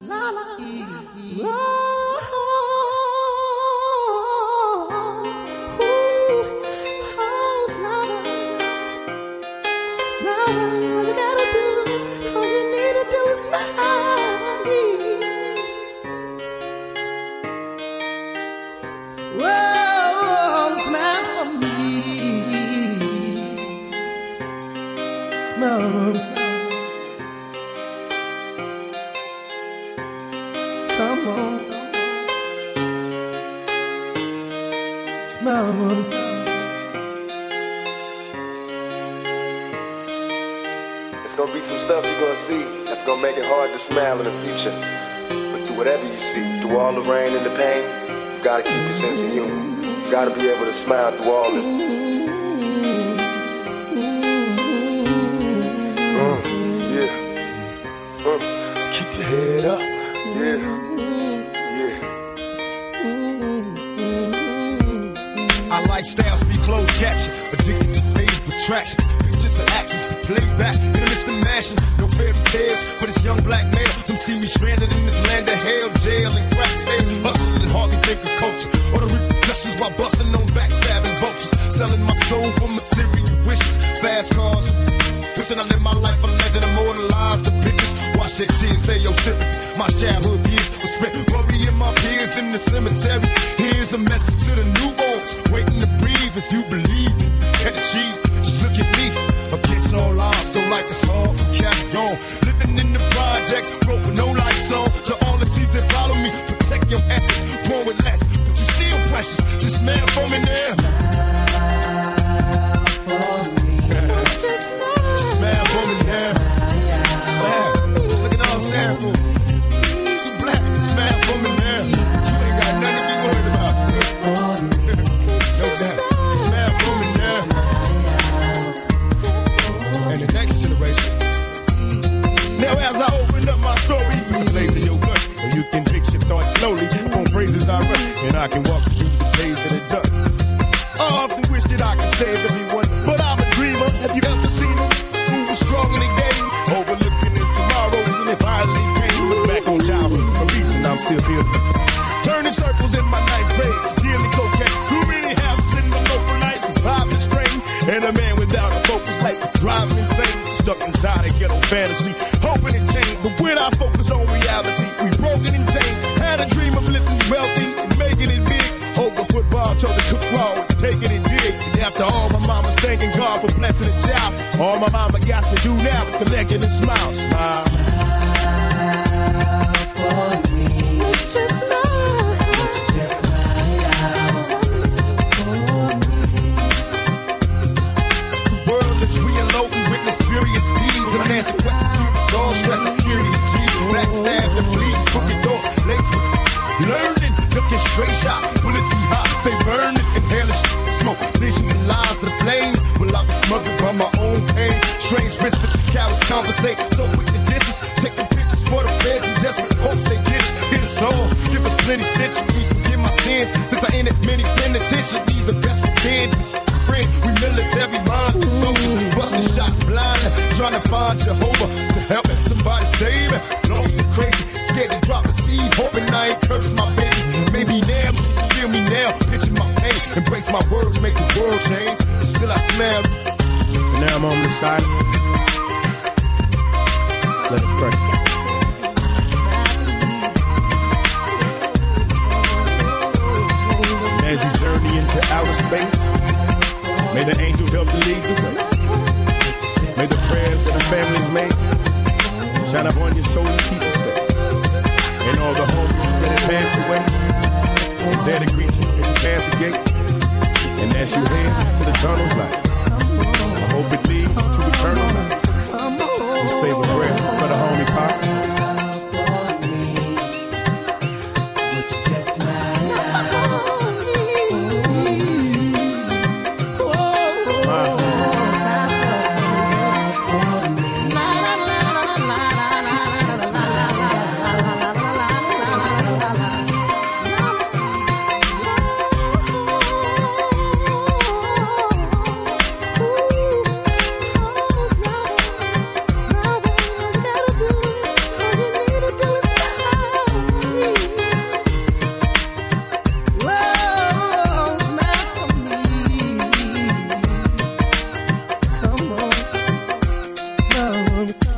It's gonna be some stuff you're gonna see that's gonna make it hard to smile in the future. But through whatever you see, through all the rain and the pain, you gotta keep your sense of humor. You gotta be able to smile through all this. Just keep your head up. Our lifestyles be closed caption, addicted to fame, attractions. Pictures and actions be played back in the midst of mashing. No fairy tales for this young black male. Some see me stranded in this land of hell, jail and crack sales. Hustling and hardly think of culture or the repercussions while busting on backstabbing vultures. Selling my soul for material wishes, fast cars. Wishing I live my life a legend, immortalized the pictures. Watch that tears say your sympathy. My childhood years was spent worrying my peers in the cemetery. Here's a message to the newborns, waiting to breathe. If you believe you can achieve, just look at me. Against all odds, though life is hard, we carry on. Living in the projects, broke with no lights on. So all the seas that follow me, protect your essence. Born with less, but you still precious. Just smile for me now. Smile for me now. Smile. Look at all sample. You black. Smile for me now. You ain't got nothing to be worried about. No doubt. Smile for me now. And the next generation. Now as I open up my story, put the blaze in your gut, so you can fix your thoughts slowly on phrases I write, and I can walk you through the days that are done. I often wish that I could save everyone, but I'm a dreamer. Have you ever seen him? Strong in the game, overlooking his tomorrows, and if I leave pain, look back on childhood, a reason I'm still feeling. Turning circles in my ninth grade, dealing cocaine, too many houses in the local night, survived the strain, and a man without a focus like driving insane, stuck inside a ghetto fantasy, hoping it changed, but when I focus on reality, we broken and chained, had a dream of living wealthy and making it big, over football, chose to cook raw, taking it dig, and after all my mama's thanking God for blessing a child, all my mama got to do now is collect it and smile, smile. Smile for me. Just smile. Just smile for me. The world is reloading, witness furious speeds, and answer questions, keep us all stress and curious G. Backstab the bleed, crooked door, lace with learning, looking straight shot, bullets be hot, they burning, inhaling smoke, vision and lies to the flames. Well, I've been smothered by my own pain. Strange whispers, cowards conversate, so quick to distance, taking pictures for the feds and desperate hopes they get us. Hit us all, give us plenty centuries, forgive my sins. Since I entered many penitentiaries, the best revenge is friend. We military minded soldiers, busting shots blindly, trying to find Jehovah to help somebody save me. Lost and crazy, scared to drop a seed, hoping I ain't curse my babies. Maybe now, feel me now, picture my pain, embrace my words, make the world change. Still I smell. And now I'm on the silence. Let us pray. As you journey into outer space, may the angels help to lead the way. May the prayers that the families make shine up on your soul and keep you safe. And all the homies that have passed away, there to greet you as you pass the gate. And as you head to the eternal life, I hope it leads to eternal life. We say a prayer for the homie Pop. come.